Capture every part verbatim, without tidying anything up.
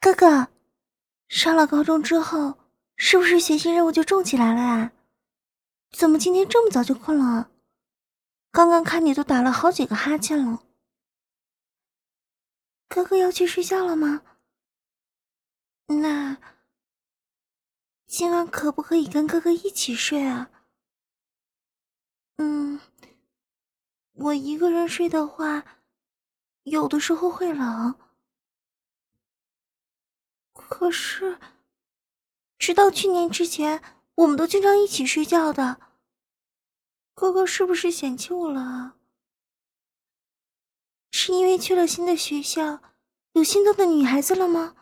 哥哥，上了高中之后，是不是学习任务就重起来了啊？怎么今天这么早就困了？刚刚看你都打了好几个哈欠了。哥哥要去睡觉了吗？那今晚可不可以跟哥哥一起睡啊？嗯，我一个人睡的话，有的时候会冷。可是，直到去年之前，我们都经常一起睡觉的。哥哥是不是嫌弃我了啊？是因为去了新的学校，有心动的女孩子了吗？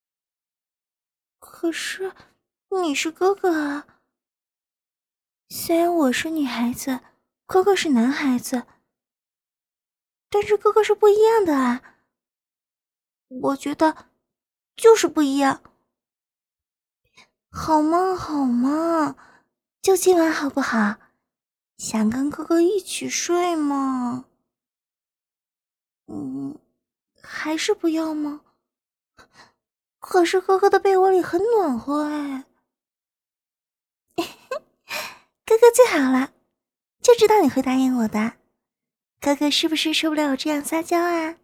可是，你是哥哥啊。虽然我是女孩子，哥哥是男孩子，但是哥哥是不一样的啊。我觉得，就是不一样。好嘛好嘛，就今晚好不好？想跟哥哥一起睡吗？嗯，还是不要吗？可是哥哥的被窝里很暖和哎。哥哥最好了，就知道你会答应我的。哥哥是不是受不了我这样撒娇啊？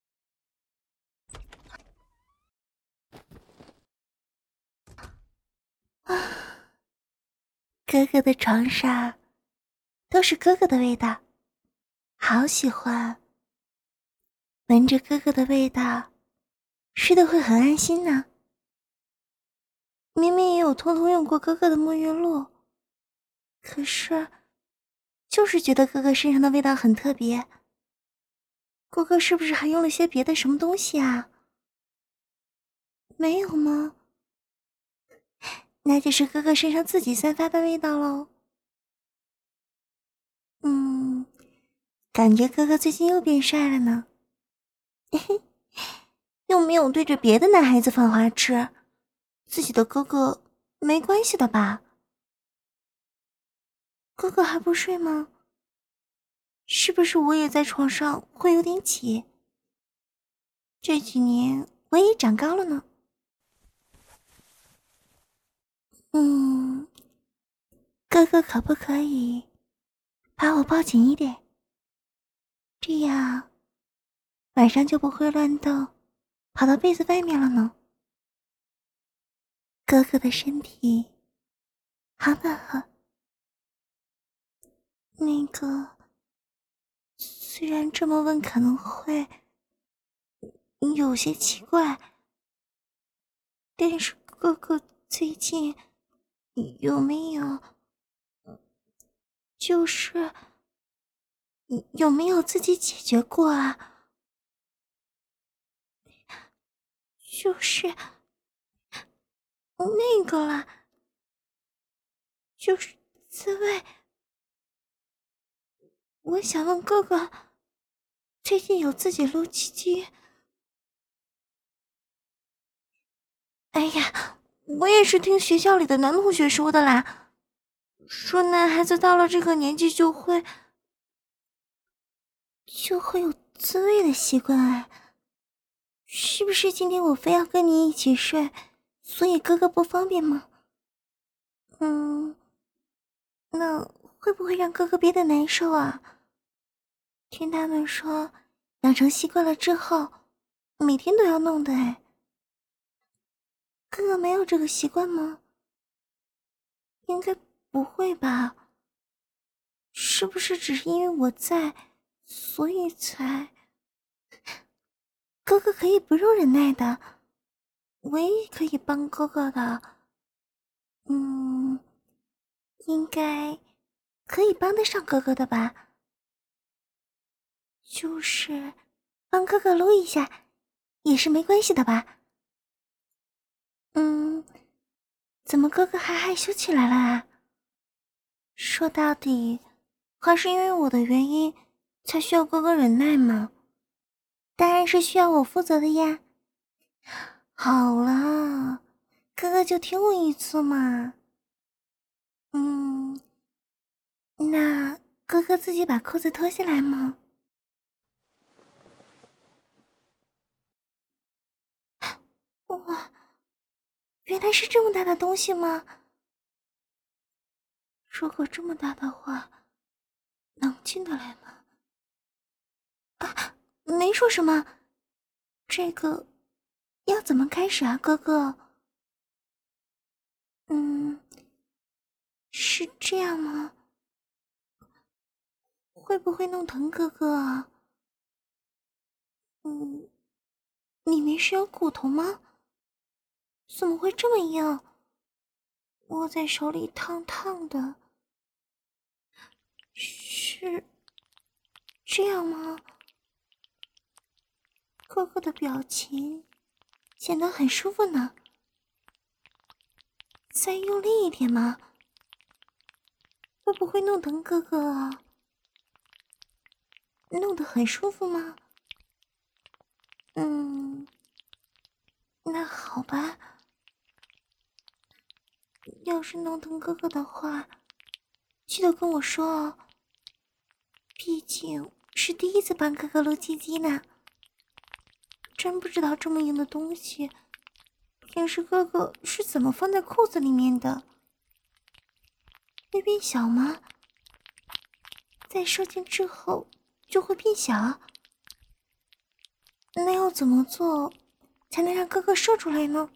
啊，哥哥的床上都是哥哥的味道，好喜欢。闻着哥哥的味道，睡得会很安心呢。明明也有偷偷用过哥哥的沐浴露，可是就是觉得哥哥身上的味道很特别。哥哥是不是还用了些别的什么东西啊？没有吗？那就是哥哥身上自己散发的味道喽。嗯，感觉哥哥最近又变帅了呢。又没有对着别的男孩子放花痴，自己的哥哥没关系的吧？哥哥还不睡吗？是不是我也在床上会有点挤？这几年我也长高了呢。嗯，哥哥可不可以把我抱紧一点？这样晚上就不会乱动，跑到被子外面了呢。哥哥的身体好暖和。那个，虽然这么问可能会有些奇怪，但是哥哥最近有没有，就是有没有自己解决过啊？就是那个啦，就是滋味。我想问哥哥，最近有自己撸鸡鸡？哎呀，我也是听学校里的男同学说的啦，说男孩子到了这个年纪就会就会有自慰的习惯哎。是不是今天我非要跟你一起睡，所以哥哥不方便吗？嗯，那会不会让哥哥憋得难受啊？听他们说，养成习惯了之后，每天都要弄的哎。哥哥没有这个习惯吗？应该不会吧？是不是只是因为我在，所以才……哥哥可以不用忍耐的，我也可以帮哥哥的。嗯，应该可以帮得上哥哥的吧？就是帮哥哥撸一下，也是没关系的吧？嗯，怎么哥哥还害羞起来了啊？说到底，还是因为我的原因，才需要哥哥忍耐嘛。当然是需要我负责的呀。好了，哥哥就听我一次嘛。嗯，那哥哥自己把裤子脱下来吗？哇， 原来是这么大的东西吗？如果这么大的话，能进得来吗？啊，没说什么。这个要怎么开始啊，哥哥？嗯，是这样吗？会不会弄疼哥哥啊？嗯，里面是有骨头吗？怎么会这么硬？握在手里烫烫的。是这样吗？哥哥的表情显得很舒服呢。再用力一点吗？会不会弄疼哥哥啊？弄得很舒服吗？嗯，那好吧。要是弄疼哥哥的话，记得跟我说哦。毕竟是第一次帮哥哥撸鸡鸡呢，真不知道这么硬的东西，平时哥哥是怎么放在裤子里面的？会变小吗？在射精之后就会变小？那要怎么做才能让哥哥射出来呢？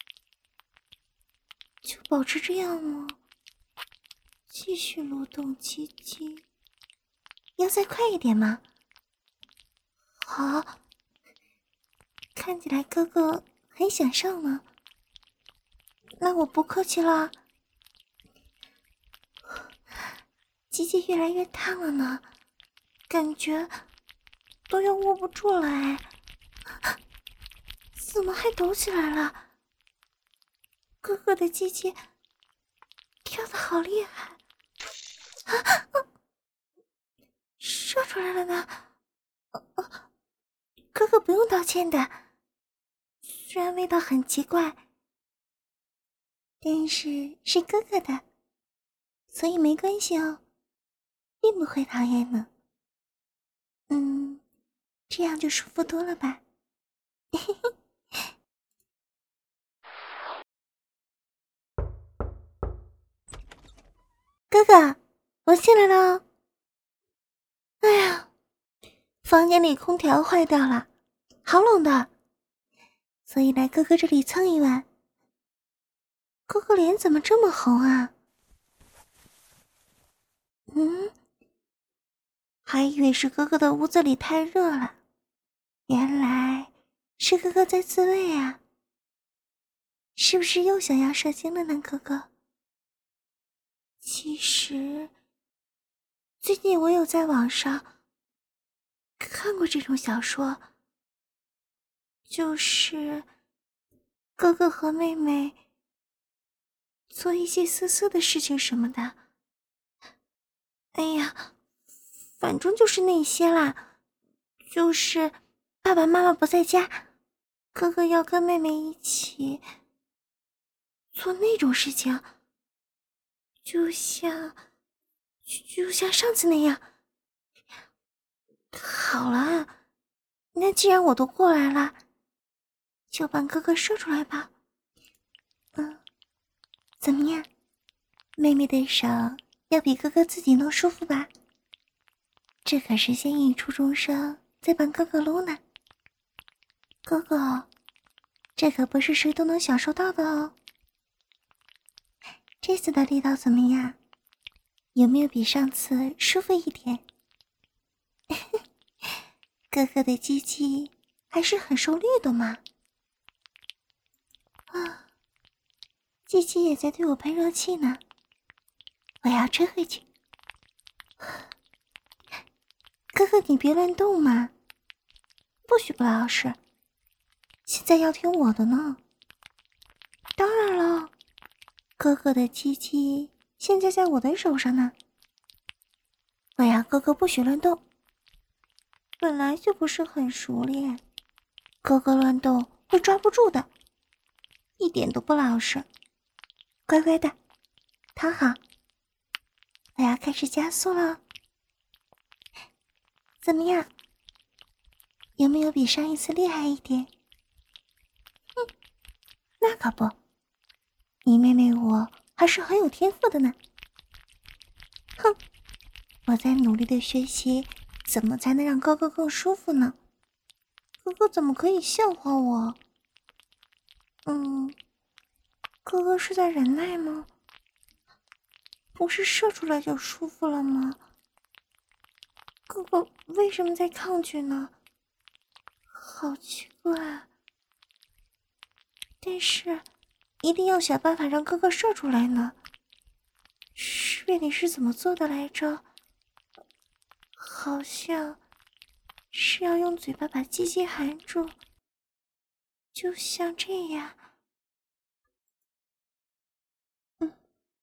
就保持这样吗？继续蠕动鸡鸡，要再快一点吗？好，看起来哥哥很想上呢。那我不客气了。鸡鸡越来越烫了呢，感觉都要握不住了哎。怎么还抖起来了？哥哥的鸡鸡跳得好厉害啊！啊射出来了呢。呃呃哥哥不用道歉的，虽然味道很奇怪，但是是哥哥的，所以没关系哦，并不会讨厌呢。嗯，这样就舒服多了吧。哥哥，我进来了哦。哎呀，房间里空调坏掉了，好冷的，所以来哥哥这里蹭一晚。哥哥脸怎么这么红啊？嗯，还以为是哥哥的屋子里太热了，原来是哥哥在自慰啊。是不是又想要射精了呢，哥哥？其实最近我有在网上看过这种小说，就是哥哥和妹妹做一些色色的事情什么的。哎呀，反正就是那些啦，就是爸爸妈妈不在家，哥哥要跟妹妹一起做那种事情，就像就像上次那样。好了，那既然我都过来了，就帮哥哥射出来吧。嗯，怎么样？妹妹的手要比哥哥自己弄舒服吧？这可是先引初中生再帮哥哥撸呢。哥哥，这可不是谁都能享受到的哦。这次的力道怎么样？有没有比上次舒服一点？哥哥的鸡鸡还是很受力的嘛。啊，鸡鸡也在对我喷热气呢，我要吹回去。哥哥你别乱动嘛，不许不老实，现在要听我的呢。当然了，哥哥的鸡鸡现在在我的手上呢，我要哥哥不许乱动。本来就不是很熟练，哥哥乱动会抓不住的，一点都不老实。乖乖的躺好，我要开始加速了。怎么样？有没有比上一次厉害一点？哼，那可不， 你妹妹我还是很有天赋的呢。哼，我在努力的学习，怎么才能让哥哥更舒服呢？哥哥怎么可以笑话我？嗯，哥哥是在忍耐吗？不是射出来就舒服了吗？哥哥为什么在抗拒呢？好奇怪。但是一定要想办法让哥哥射出来呢。师妹你是怎么做的来着？好像是要用嘴巴把鸡鸡含住，就像这样。嗯，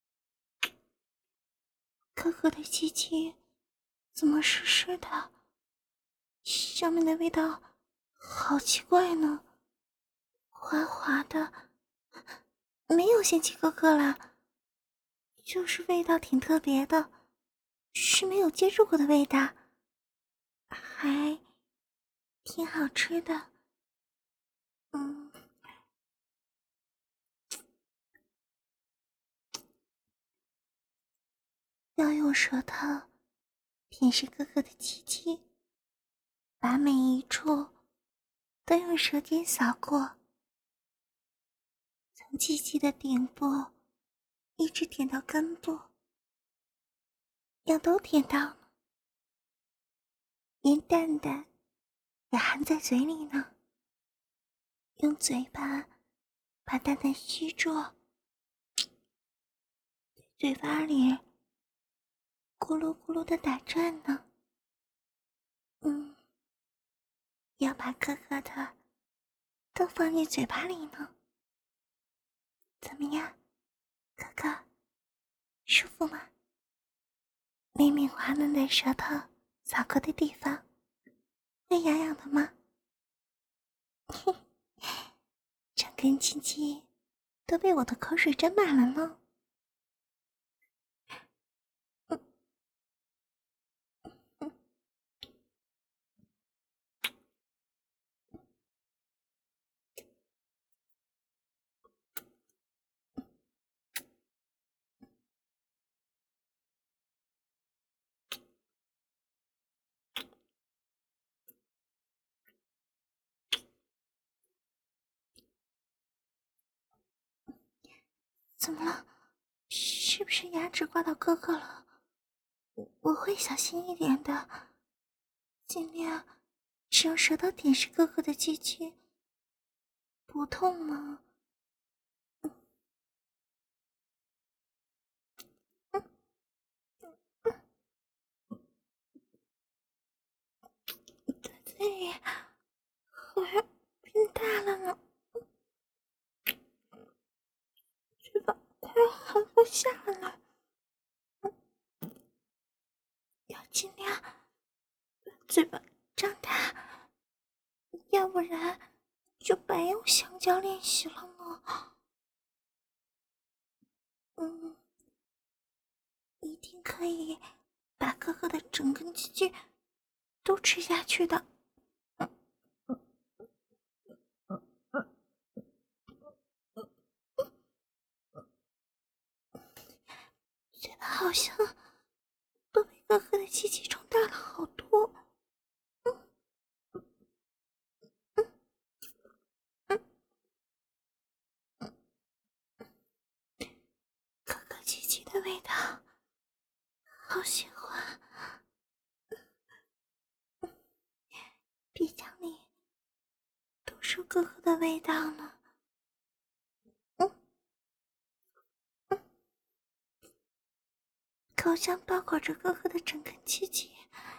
哥哥的鸡鸡怎么湿湿的？上面的味道好奇怪呢，滑滑的。没有嫌弃哥哥啦，就是味道挺特别的，是没有接触过的味道，还挺好吃的。嗯，要用舌头舔舐哥哥的鸡鸡，把每一处都用舌尖扫过，从鸡鸡的顶部一直舔到根部，要都舔到了，连蛋蛋也含在嘴里呢。用嘴巴把蛋蛋吸住，嘴巴里咕噜咕噜的打转呢。嗯，要把哥哥的都放进嘴巴里呢。怎么样，哥哥，舒服吗？妹妹滑嫩的舌头扫过的地方，会痒痒的吗？嘿，整根鸡鸡都被我的口水沾满了呢。嗯嗯，怎么了？是不是牙齿刮到哥哥了？我会小心一点的，尽量只用舌头舔舐哥哥的鸡鸡。不痛吗？对，好像变大了呢，嘴巴快要含不下了，要尽量把嘴巴张大，要不然就白用香蕉练习了呢。嗯，一定可以把哥哥的整根鸡鸡都吃下去的。嘴巴好像都被哥哥的鸡鸡撑大了好多。哥哥鸡鸡的味道好喜欢，鼻腔里都是哥哥的味道呢。嗯嗯，口腔包裹着哥哥的整根鸡鸡，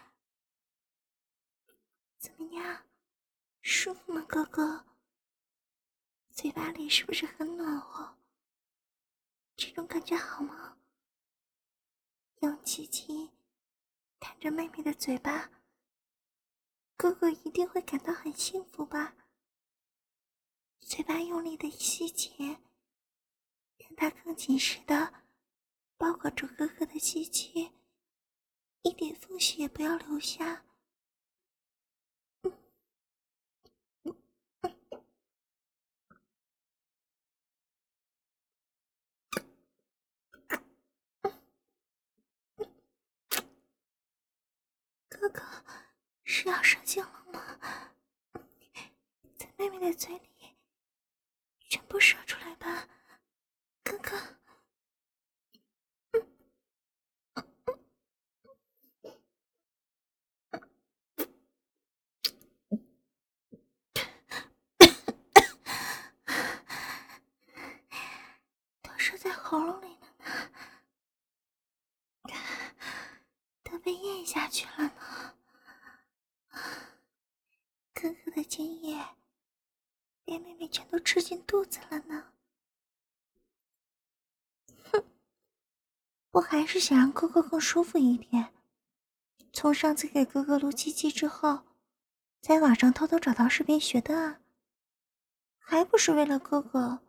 怎么样，舒服吗，哥哥？嘴巴里是不是很暖和？这种感觉好吗？用鸡鸡弹着妹妹的嘴巴，哥哥一定会感到很幸福吧？嘴巴用力的吸紧，让它更紧实的包裹住哥哥的鸡鸡，一点缝隙也不要留下。 哥哥是要射精了吗？在妹妹的嘴里全部射出来吧，哥哥。都射在喉咙里了呢，都被咽下去了呢。哥哥的精液连妹妹全都吃进肚子了呢。哼，我还是想让哥哥更舒服一点。从上次给哥哥录鸡鸡之后，在网上偷偷找到视频学的啊，还不是为了哥哥。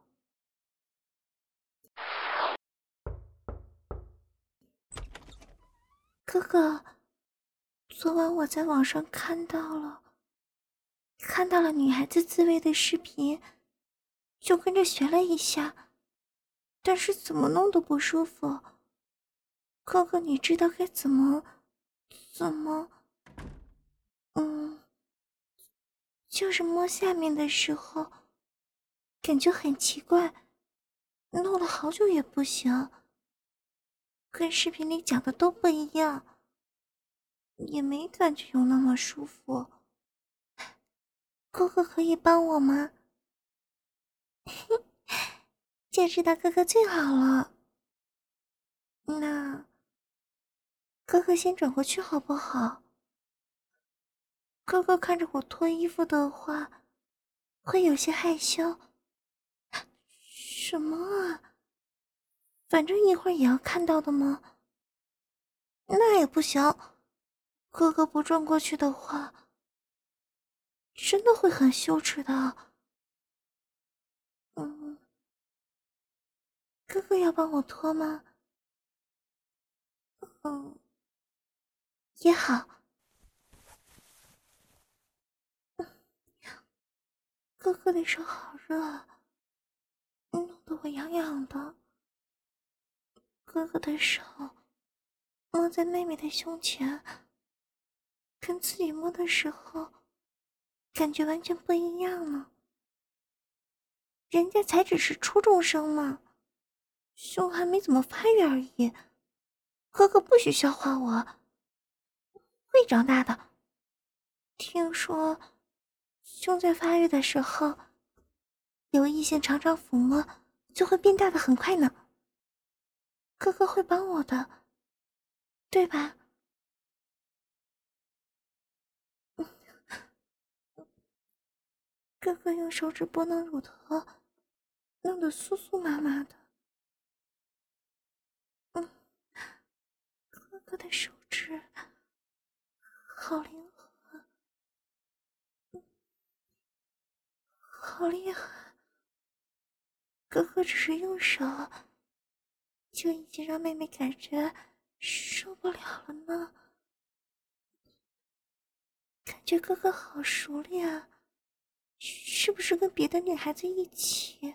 哥哥，昨晚我在网上看到了，看到了女孩子自慰的视频，就跟着学了一下，但是怎么弄都不舒服。哥哥，你知道该怎么怎么？嗯，就是摸下面的时候，感觉很奇怪，弄了好久也不行，跟视频里讲的都不一样，也没感觉有那么舒服。哥哥可以帮我吗？就知道哥哥最好了。那哥哥先转过去好不好？哥哥看着我脱衣服的话，会有些害羞。什么啊？反正一会儿也要看到的吗？那也不行，哥哥不转过去的话，真的会很羞耻的。嗯，哥哥要帮我脱吗？嗯，也好。哥哥的手好热，弄得我痒痒的。哥哥的手摸在妹妹的胸前，跟自己摸的时候感觉完全不一样呢。人家才只是初中生嘛，胸还没怎么发育而已。哥哥不许笑话我，会长大的。听说胸在发育的时候，有异性常常抚摸就会变大的很快呢。哥哥会帮我的，对吧？哥哥用手指拨弄乳头，弄得酥酥麻麻的。嗯，哥哥的手指好灵活，好厉害。哥哥只是用手，就已经让妹妹感觉受不了了呢。感觉哥哥好熟练啊，是不是跟别的女孩子一起？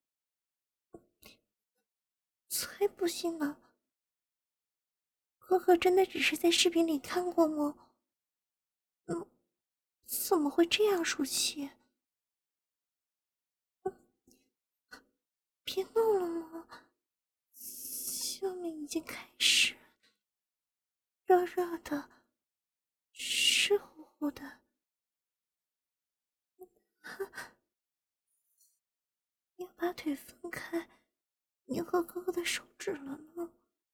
才不信呢！哥哥真的只是在视频里看过吗？嗯，怎么会这样熟悉？别弄了吗？下面已经开始热热的，湿乎乎的。要把腿分开，粘合哥哥的手指了呢。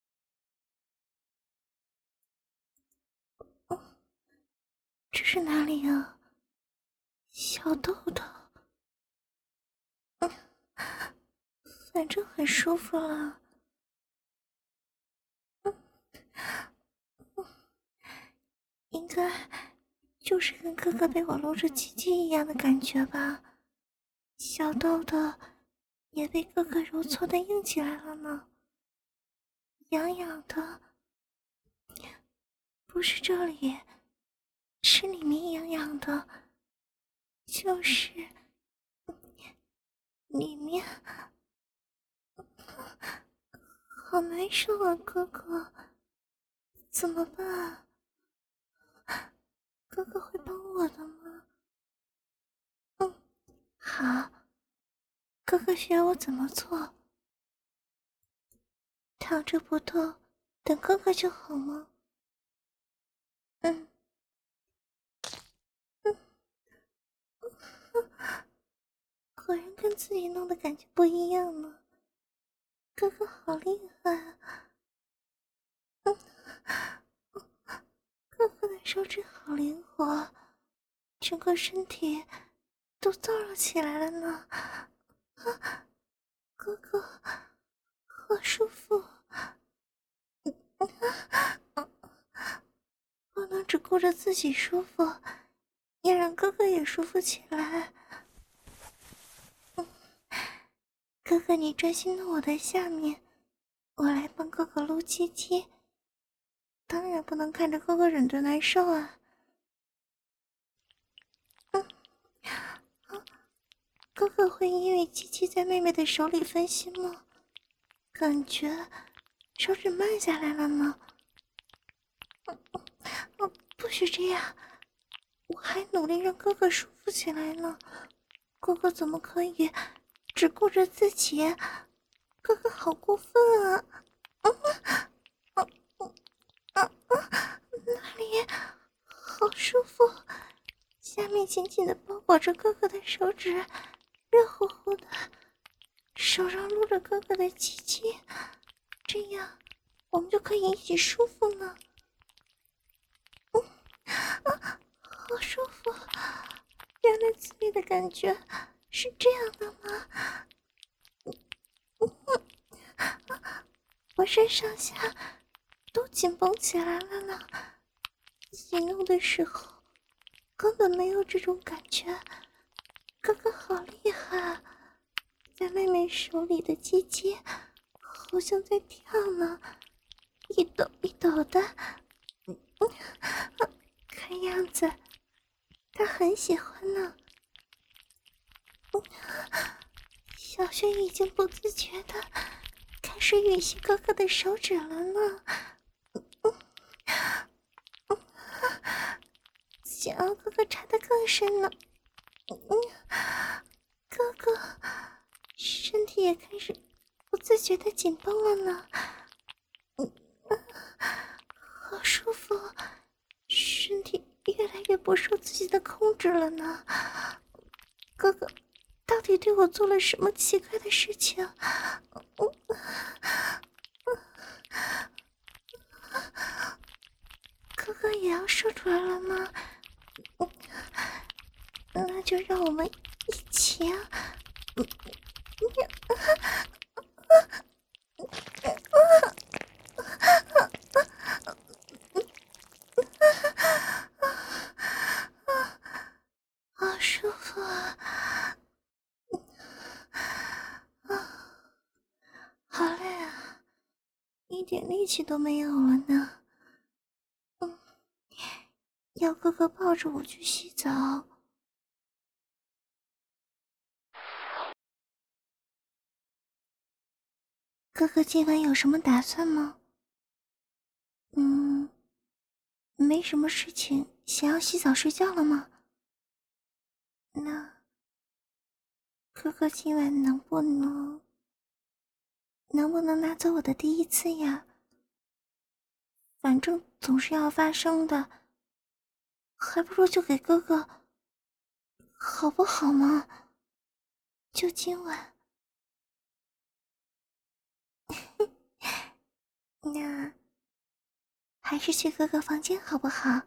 哦，这是哪里啊？小豆豆。嗯，反正很舒服了。嗯，应该就是跟哥哥被我搂着鸡鸡一样的感觉吧。小豆豆也被哥哥揉搓的硬起来了呢，痒痒的。不是这里，是里面痒痒的，就是里面。好难受啊，哥哥，怎么办？ 哥哥会帮我的吗？嗯，好。哥哥需要我怎么做？躺着不动，等哥哥就好吗？嗯嗯，果然跟自己弄的感觉不一样呢。哥哥好厉害啊！嗯，哥哥的手指好灵活，整个身体都燥热起来了呢。啊，哥哥好舒服。不能只顾着自己舒服，也让哥哥也舒服起来。嗯，哥哥你专心弄我的下面，我来帮哥哥撸鸡鸡。当然不能看着哥哥忍着难受啊。嗯，啊，哥哥会因为鸡鸡在妹妹的手里分心吗？感觉手指慢下来了呢。嗯嗯嗯，不许这样，我还努力让哥哥舒服起来呢。哥哥怎么可以只顾着自己？哥哥好过分啊！嗯嗯嗯嗯嗯，那里好舒服，下面紧紧的包裹着哥哥的手指，热乎乎的，手上撸着哥哥的鸡鸡，这样我们就可以一起舒服了。嗯啊，好舒服！原来自己的感觉是这样的吗？浑身上下都紧绷起来了呢。洗弄的时候根本没有这种感觉。哥哥好厉害啊，在妹妹手里的鸡鸡好像在跳呢，一抖一抖的。嗯嗯，看样子他很喜欢呢。嗯，小轩已经不自觉的开始吮吸哥哥的手指了呢。嗯嗯嗯，想要哥哥插得更深呢。嗯，哥哥身体也开始不自觉的紧绷了呢。嗯，好舒服，身体越来越不受自己的控制了呢。哥哥到底对我做了什么奇怪的事情？嗯，哥哥也要射出来了吗？嗯，那就让我们一起啊！嗯好舒服啊！啊，好累啊，一点力气都没有了呢。嗯，要哥哥抱着我去洗澡。哥哥今晚有什么打算吗？嗯，没什么事情，想要洗澡睡觉了吗？那哥哥今晚能不能能不能拿走我的第一次呀？反正总是要发生的，还不如就给哥哥，好不好嘛？就今晚。那还是去哥哥房间好不好？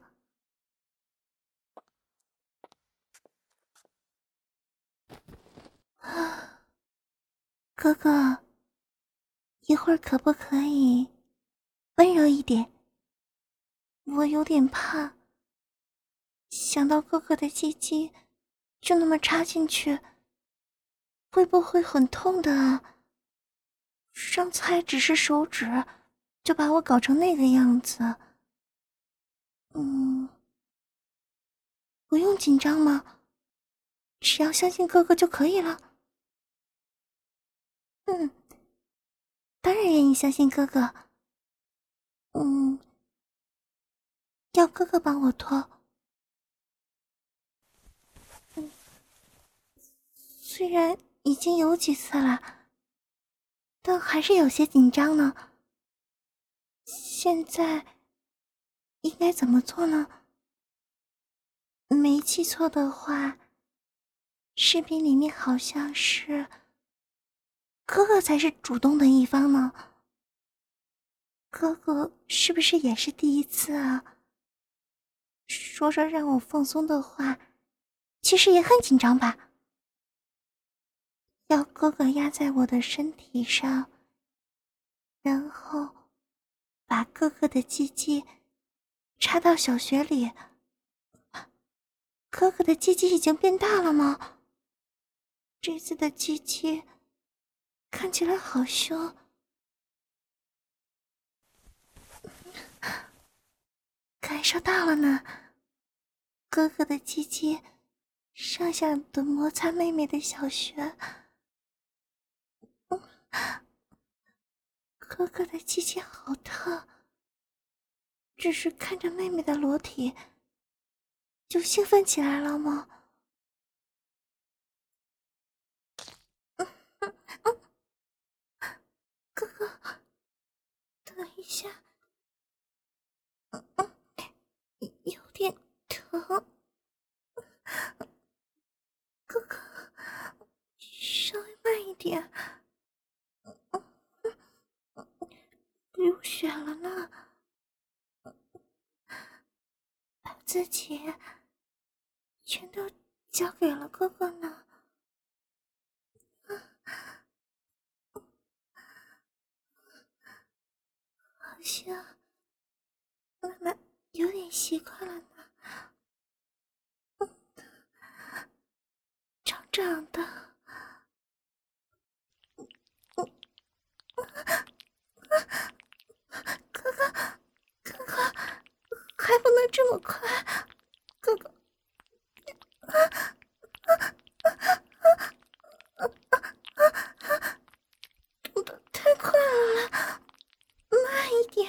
啊，哥哥，一会儿可不可以温柔一点？我有点怕，想到哥哥的鸡鸡就那么插进去，会不会很痛的啊？上次还只是手指，就把我搞成那个样子。嗯，不用紧张吗？只要相信哥哥就可以了。嗯，当然愿意相信哥哥。嗯，要哥哥帮我脱， 虽然已经有几次了，但还是有些紧张呢。现在应该怎么做呢？没记错的话，视频里面好像是哥哥才是主动的一方呢。哥哥是不是也是第一次啊？说着让我放松的话，其实也很紧张吧。要哥哥压在我的身体上，然后把哥哥的鸡鸡插到小穴里。哥哥的鸡鸡已经变大了吗？这次的鸡鸡看起来好凶。感受到了呢，哥哥的鸡鸡上下的摩擦妹妹的小穴。哥哥的鸡鸡好疼，只是看着妹妹的裸体就兴奋起来了吗？哥哥，等一下，有点疼。哥哥，稍微慢一点。流血了呢，把自己全都交给了哥哥呢。好像慢慢有点习惯了呢。长长的。哥哥，哥哥，还不能这么快，哥哥。动得太快了，慢一点。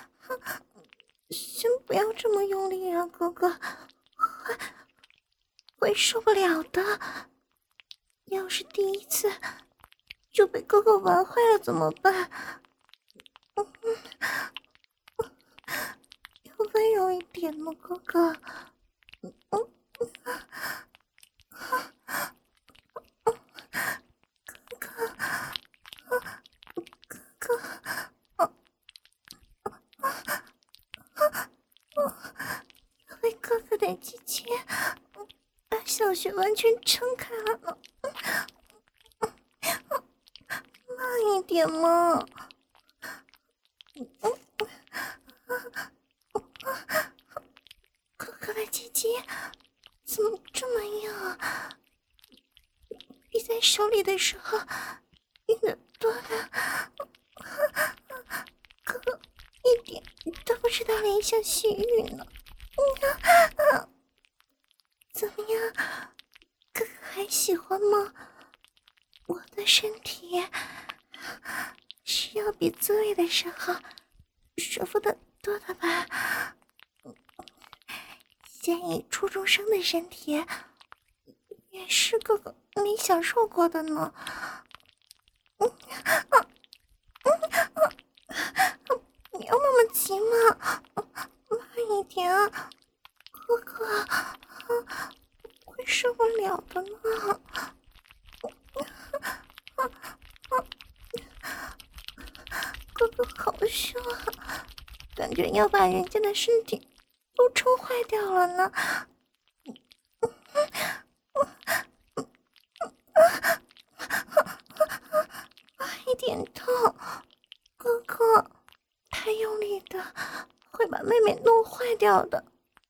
先不要这么用力啊，哥哥，会会受不了的。要是第一次就被哥哥玩坏了怎么办？嗯，要温柔一点吗，哥哥？嗯嗯，哥哥，哥哥，因为哥哥的鸡鸡把小穴完全撑开了呢。慢一点嘛。哥哥的鸡鸡怎么这么硬啊？比在手里的时候硬得多了。哥哥一点都不知道怜香惜玉呢。怎么样，哥哥还喜欢吗？我的身体是要比自慰的时候舒服的多的吧？现役初中生的身体也是哥哥没享受过的呢。你要那么急吗？慢一点啊，哥哥，会受不了的呢。哥哥好凶啊，感觉要把人家的身体都撑坏掉了呢。慢一点痛，哥哥，太用力的会把妹妹弄坏掉的。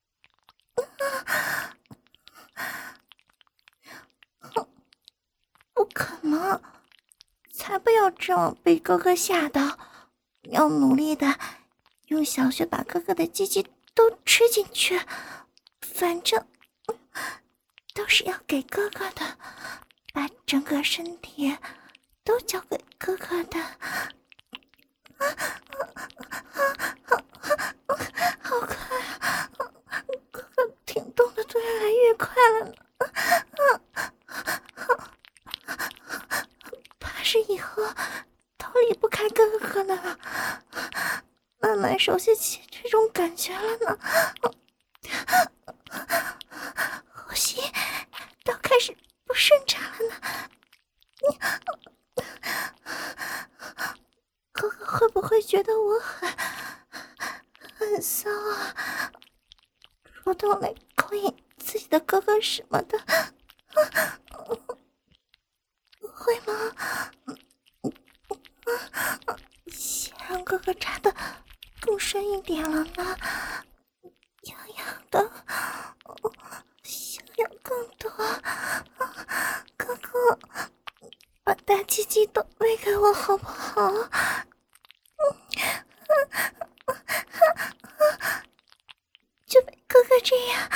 不可能，才不要这样被哥哥吓到，要努力的用小穴把哥哥的鸡鸡都吃进去，反正都是要给哥哥的，把整个身体都交给哥哥的。好快啊，哥哥挺动的都越来越快了呢。 是以后都离不开哥哥了，慢慢熟悉起这种感觉了呢。呼吸都开始不顺畅了呢。哥哥会不会觉得我很很骚啊？主动来勾引自己的哥哥什么的，会吗？先让哥哥插的更深一点了呢，痒痒的，想要更多。哥哥，把大鸡鸡都喂给我好不好？就被哥哥这样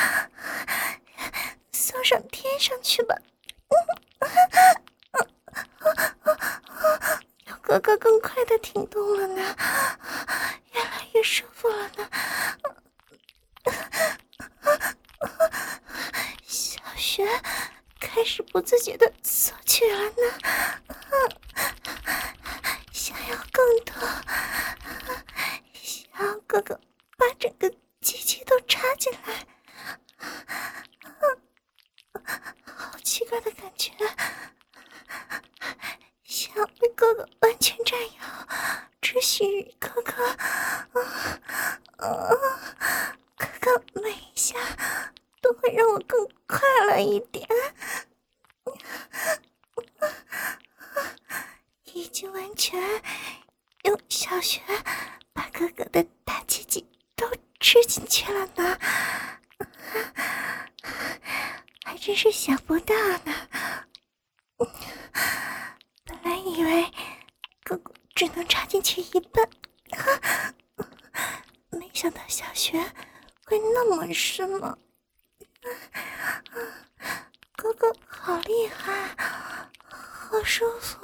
送上天上去吧。有哥哥更快的挺动了呢，越来越舒服了呢。小雪开始不自觉的索取了呢，想要更多，想要哥哥把整个机器都插进来，好奇怪的感觉，想要被哥哥完全占有，只许予哥哥，哥哥每一下都会让我更快乐一点。已经完全用小雪把哥哥的大鸡鸡都吃进去了呢，还真是想不到呢。本来以为哥哥只能插进去一半，没想到小雪会那么深吗？哥哥好厉害，好舒服。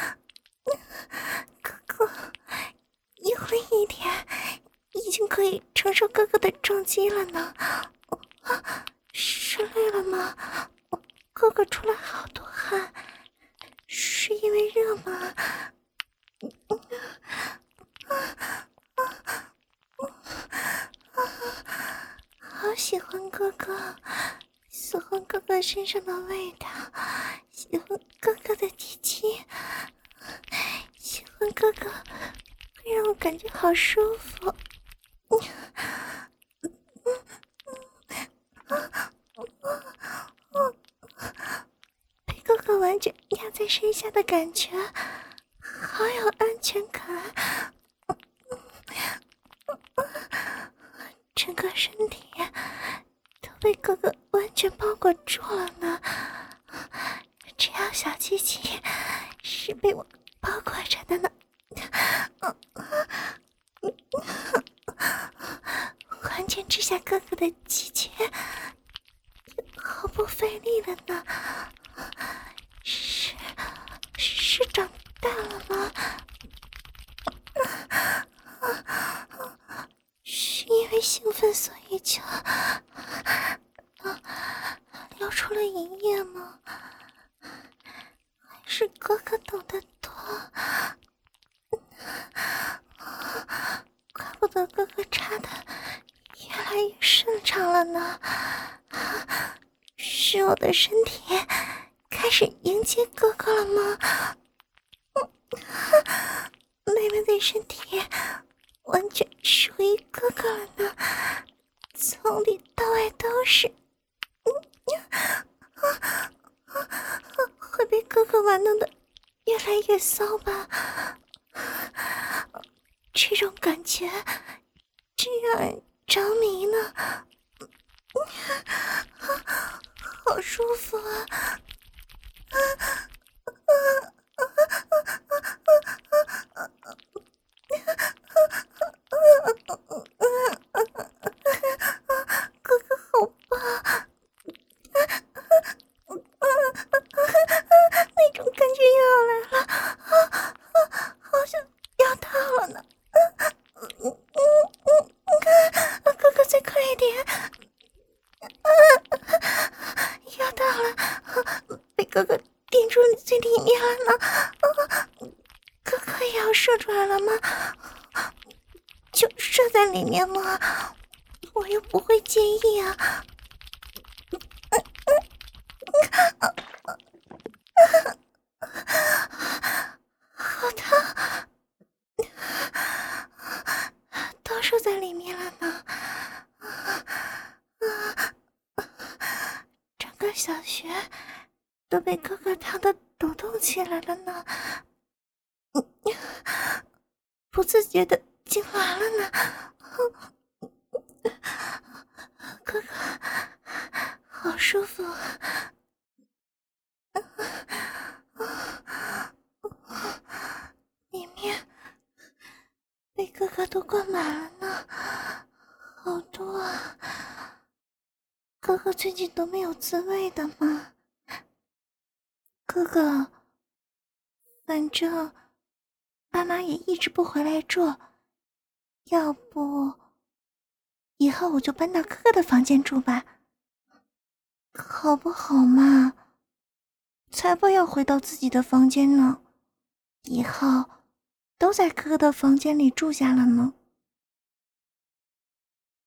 哥哥用力一点，已经可以承受哥哥的重击了呢。是累了吗？哥哥出了好多汗，是因为热吗？好喜欢哥哥，喜欢哥哥身上的味道，喜欢哥哥的鸡鸡，喜欢哥哥会让我感觉好舒服。被哥哥完全压在身下的感觉好有安全感，整个身体都被哥哥完全包裹住了呢。只要小鸡鸡是被我包裹着的呢。完全吃下哥哥的鸡鸡，毫不费力的呢。是是长大了吗？是因为兴奋所以就流出了一夜吗？还是哥哥懂得多？怪不得哥哥插的越来越顺畅了呢。是我的身体开始迎接哥哥了吗？妹妹的身体完全属于哥哥了呢，从里到外都是。会被哥哥玩弄的越来越骚吧？这种感觉真让人着迷呢，好舒服啊！哥哥好棒，那种感觉又要来了，好像要到了呢。哥哥再快一点，要到了，被哥哥顶住最里面了呢。 要射出来了吗？就射在里面了，我又不会介意啊。好烫，都射在里面了呢。整个小穴都被哥哥烫得抖动起来了呢，不自觉的痉挛了呢。哥哥好舒服，里面被哥哥都灌满了呢，好多啊。哥哥最近都没有自慰的吗？哥哥，反正爸妈也一直不回来住，要不以后我就搬到哥哥的房间住吧，好不好嘛？才不要回到自己的房间呢，以后都在哥哥的房间里住下了呢。